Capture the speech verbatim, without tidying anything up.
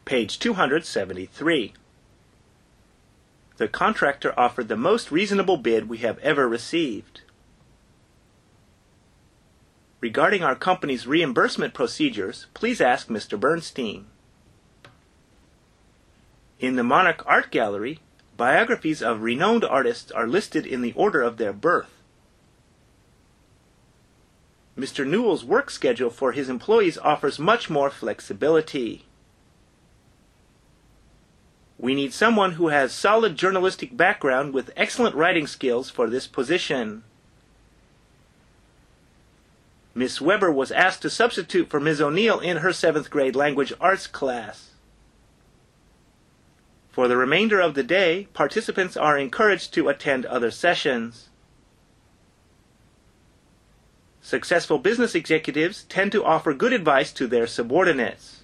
Page two hundred seventy-three. The contractor offered the most reasonable bid we have ever received. Regarding our company's reimbursement procedures, please ask Mister Bernstein. In the Monarch Art Gallery, biographies of renowned artists are listed in the order of their birth. Mister Newell's work schedule for his employees offers much more flexibility. We need someone who has solid journalistic background with excellent writing skills for this position. Miss Weber was asked to substitute for Miz O'Neill in her seventh grade language arts class. For the remainder of the day, participants are encouraged to attend other sessions. Successful business executives tend to offer good advice to their subordinates.